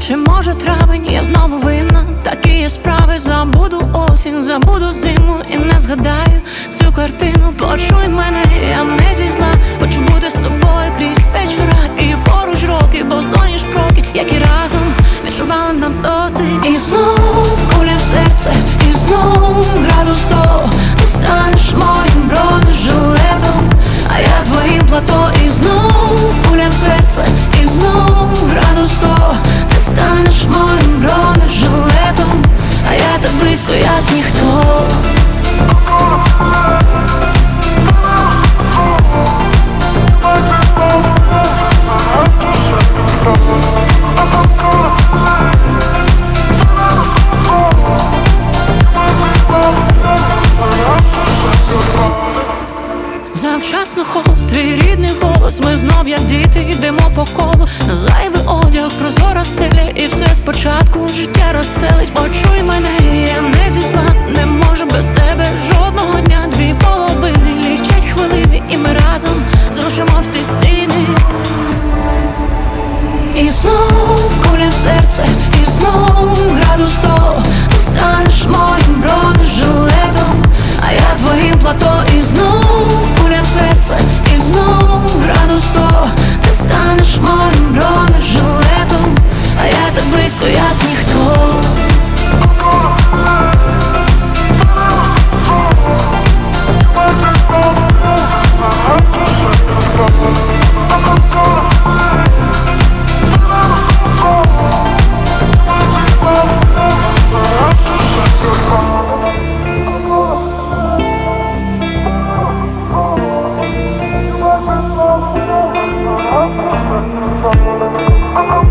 Чи може травень, я знову винна. Такі є справи, забуду осінь, забуду зиму і не згадаю цю картину. Почуй мене, я не зі зла. Хочу бути з тобою крізь вечора і поруч роки, бо соняш кроки, які разом відчували нам дотик. І знов куля в серце, і знов градус 100. Ти станеш моїм бронежилетом, а я твоїм плато. І знов куля в серце, і знов градус 100. Ти станеш моїм бронежилетом, а я так близько, як ніхто. Завчасно холод, твій рідний голос. Ми знов, як діти, йдемо по колу. Зайвий одяг, прозора стеля, і все спочатку життя розстелить. Почуй мене, я не зі зла. Не можу без тебе жодного дня. Дві половини лічать хвилини, і ми разом зрушимо всі стіни. І знов куля в серце, і знов градус 100. Ти станеш моїм бронежилетом, а я твоїм плато. І знов куля в серце, і знов градус 100. Ти станеш моїм бронежилетом, а я так близько, як ніхто. I'm